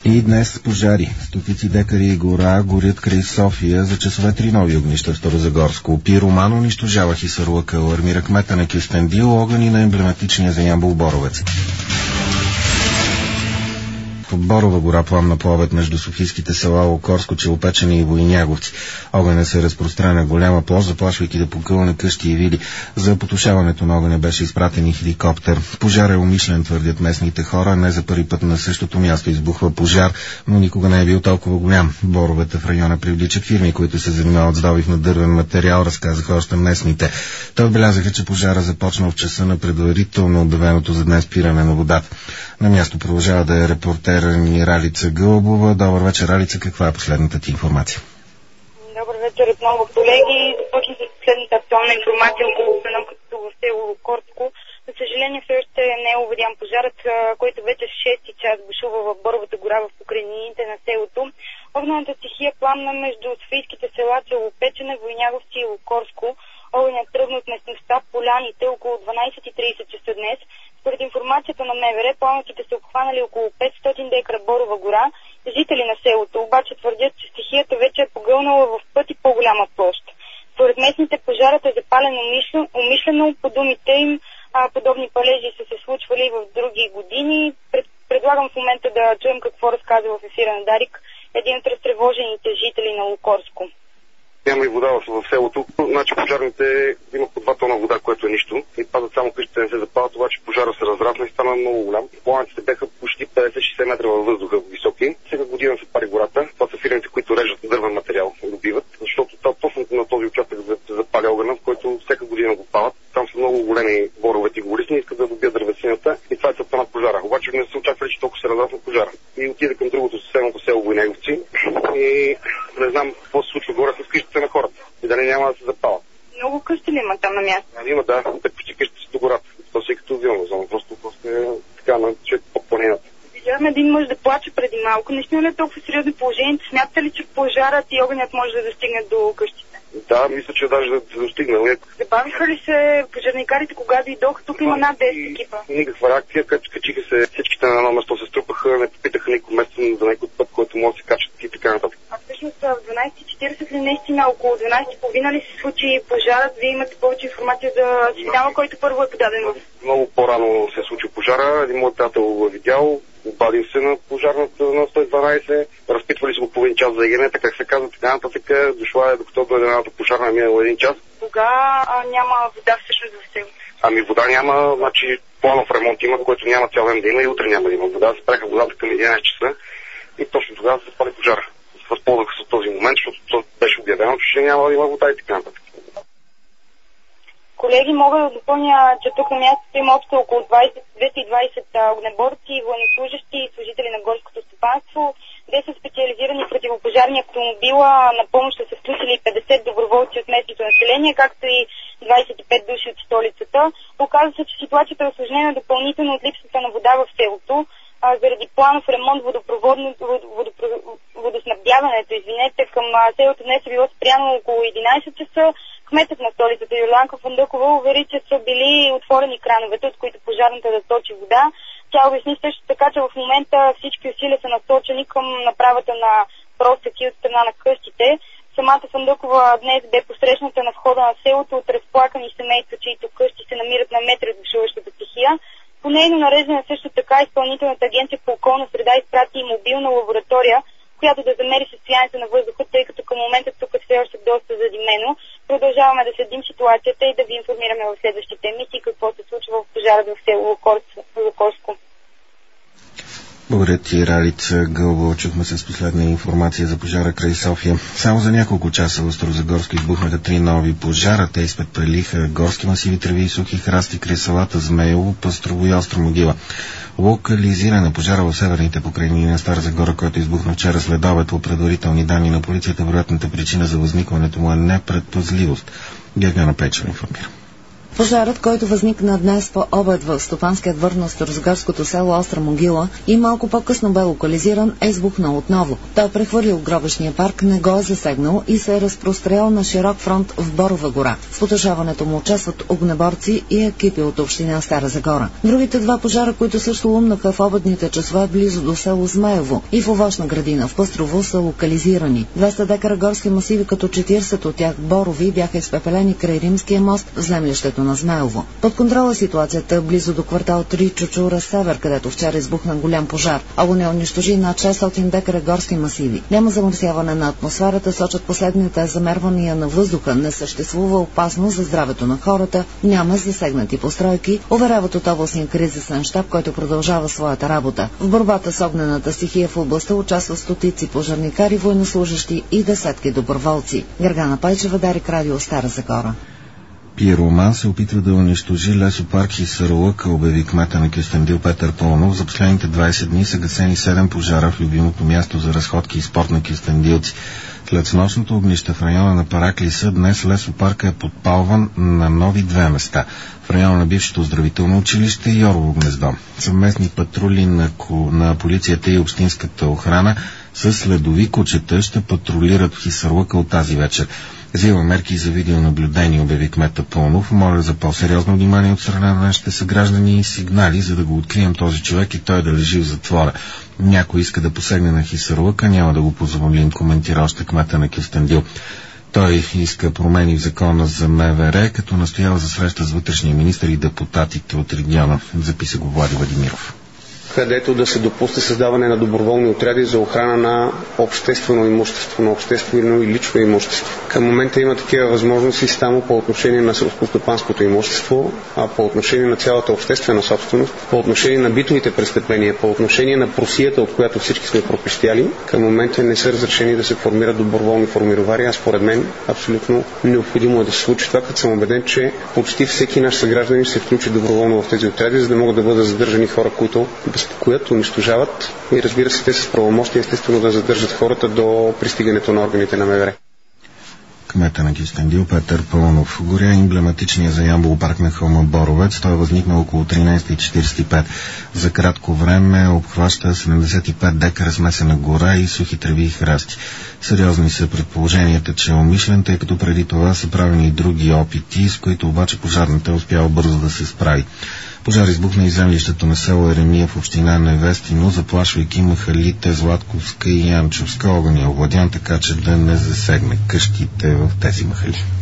И днес пожари. Стотици декари и гора горят край София. За часове 3 нови огнища в Старозагорско. Пироман унищожава Хисарлъка, алармира кмета на Кюстендил, огъни на емблематичния за Ямбол Боровец. В Борова гора пламна пловът между софийските села Лукорско, Челопечене и Войняговци. Огънят се разпространя голяма площ, заплашвайки да покълне къщи и вили. За потушаването на огъня беше изпратен и хеликоптер. Пожар е умишлен, твърдят местните хора. Не за първи път на същото място избухва пожар, но никога не е бил толкова голям. Боровете в района привличат фирми, които се занимават с добив на дървен материал, разказаха още местните. Те отбелязаха, че пожара започнал в часа на предварително обявеното за днес спиране на водата. На място продължава да е репортер ни Ралица Гълбова. Добър вечер, Ралица. Каква е последната ти информация? Добър вечер отново, колеги. Започвам с последната актуална информация около обстановката в село Лукорско. За съжаление, все още не е овладян пожарът, който вече в 6-ти час бушува в Боровата гора в покрайнините на селото. Огнената стихия пламна между софийските села Челопечене, Войняговци и Лукорско. Огънят тръгна от местността Поляните около 12:30 часа днес. Според информацията на МВР, пламъците са обхванали около 500 декара Борова гора. Жители на селото обаче твърдят, че стихията вече е погълнала в пъти по-голяма площ. Според местните, пожарът е запален умишлено. По думите им, подобни палежи са се случвали в други години. Предлагам в момента да чуем какво разказва в ефира на Дарик един от разтревожените жители на Лукорско. Няма и вода в селото. Значи пожарните имат по 2 тона вода, което е нищо. И пазят само къщите не се запалят, обаче пожара се разрасна и стана много голям. Пламъците бяха почти 50-60 метра във въздуха високи. Сега година се пари гората. Това са фирмите, които режат дървен материал и добиват, защото точно на този участък се запаля огъня, в който всяка година го палят. Там са много големи боровете и горисни, искат да добият дървесината и това е целта на пожара. Обаче не са очаквали, че толкова се разрасна пожара. И отиде към другото съседното село Войняговци и не знам какво се случва горе с къщите на хората. И дали няма да се запалят. Много къщи ли има там на място? Има, да. Почти къщите са до гората. То си като вилна зона. Просто е така на човек по планината. Видяхме един мъж да плаче преди малко. Наистина ли е толкова сериозно положението? Смятате ли, че пожарът и огънят може да достигне до къщите? Да, мисля, че даже да достигнал. Забавиха ли се пожарникарите, когато дойдоха? Тук има над 10 екипа. Никаква реакция, качиха се всичките на едно место, се струпаха, не попитаха никой местен за някой път, който може да се качат и така нататък. А всъщност в 12:40 ли наистина, около 12:30 ли се случи пожарът? Вие имате повече информация за сигнала, който първо е подаден в... Много по-рано се случи пожара. Един мой приятел го е видял. Обадим се на пожарната на 112, разпитвали се го половин час за егенета, как се казва, така нататък. Дошла е, докато дойде едната пожарна, е минало 1 час. Кога няма вода всъщност в селото? Ами вода няма, значи планов ремонт има, който няма цял ден да има и утре няма да има вода. Спряха водата към 11 часа и точно тогава се спали пожара. Възползваха се от този момент, защото беше обявено, че няма да има вода и така нататък. Колеги, мога да допълня, че тук на мястото има общо около 220 огнеборци, военнослужащи и служители на горското стопанство. 10 специализирани противопожарни автомобила на помощ са се включили 50 доброволци от местното население, както и 25 души от столицата. Оказва се, че ситуацията е усложнена допълнително от липсата на вода в селото. Заради планов ремонт водоснабдяването, към селото днес е било спряно около 11 часа. Кметът на столицата Йорланка Фандъкова увери, че са били отворени крановете, от които пожарната да точи вода. Тя обясни също така, че в момента всички усилия са насочени към направата на просеки от страна на къщите. Самата Фандъкова днес бе посрещната на входа на селото от разплакани семейства, чието къщи се намират на метри от бушуващата стихия. По нейно нареждане също така Изпълнителната агенция по околна среда изпрати и мобилна лаборатория, която да замери състоянието на въздуха, тъй като към момента тук е все още доста задимено. Продължаваме да следим ситуацията и да ви информираме в следващите емисии какво се случва в пожара в село Лукорско. Благодаря ти, Ралица Гълбова. Чухме с последна информация за пожара край София. Само за няколко часа в Старозагорско избухнаха 3 нови пожара. Те изпрелиха горски масиви, треви и сухи храсти край селата Змеево, Пъстрово и Остра могила. Локализирана пожара в северните покрайнини на Стара Загора, който избухна вчера след обед. По предварителни данни на полицията, вероятната причина за възникването му е непредпазливост. Гергана Печева информира. Пожарът, който възникна днес по обед в стопанския двор на старозагорското село Остра могила и малко по-късно бе локализиран, е избухнал отново. Той е прехвърлил гробищния парк, не го е засегнал и се е разпрострелял на широк фронт в Борова гора. С потушаването му участват огнеборци и екипи от община Стара Загора. Другите два пожара, които също лумнаха в обедните часове близо до село Змеево и в овощна градина в Пъстрово, са локализирани. 200 декара горски масиви, като 40 от тях борови, бяха изпепелени край Римския мост в землището на Змеево. Под контрола ситуацията близо до квартал 3 Чучура Север, където вчера избухна голям пожар. Огъня унищожи над 600 декара горски масиви. Няма замърсяване на атмосферата, сочат последните замервания на въздуха. Не съществува опасност за здравето на хората, няма засегнати постройки, уверяват от областния кризисен щаб, който продължава своята работа. В борбата с огнената стихия в областта участват стотици пожарникари, военнослужащи и десетки доброволци. Гергана Пайчева, Дарик Радио, Стара Загора. Пироман се опитва да унищожи лесопарк и Саралъка, обяви кмета на Кюстендил Петър Пълнов. За последните 20 дни са гасени 7 пожара в любимото място за разходки и спорт на кюстендилци. След снощното огнище в района на Параклиса, днес лесопарка е подпалван на нови 2 места. В района на бившето оздравително училище и Орлово гнездо. Съвместни патрули на полицията и общинската охрана с следови кучета ще патрулират в Хисарлъка от тази вечер. Взима мерки за видеонаблюдение, обяви кмета Пълнов. Моля за по-сериозно внимание от страна на нашите съграждани и сигнали, за да го открием този човек и той да лежи в затвора. Някой иска да посегне на Хисарлъка, няма да го позволим, коментира още кмета на Кюстендил. Той иска промени в закона за МВР, като настоява за среща с вътрешния министър и депутатите от региона. Записа го Влади Владимиров. Където да се допусне създаване на доброволни отряди за охрана на обществено имущество, на обществено и лично имущество. Към момента има такива възможности само по отношение на селскостопанското имущество, а по отношение на цялата обществена собственост, по отношение на битовите престъпления, по отношение на просията, от която всички сме пропищяли, към момента не са разрешени да се формират доброволни формировари, а според мен абсолютно необходимо е да се случи това, като съм убеден, че почти всеки наш съгражданин ще се включи доброволно в тези отряди, за да могат да бъдат задържани хора, които безпокоят, унищожават и разбира се, те с правомощие естествено да задържат хората до пристигането на органите на МВР. Кмета на Кюстендил Петър Пълнов. Горя емблематичния за Ямбол парк на хълма Боровец. Той е възникнал около 13:45. За кратко време обхваща 75 декара смесена гора и сухи треви и храсти. Сериозни са предположенията, че е умишлен, тъй като преди това са правени и други опити, с които обаче пожарната е успяла бързо да се справи. Пожар избухна и землището на село Еремия в община Невестино, заплашвайки махалите Златковска и Янчовска. Огъня овладян, така че да не засегне къщите в тези махали.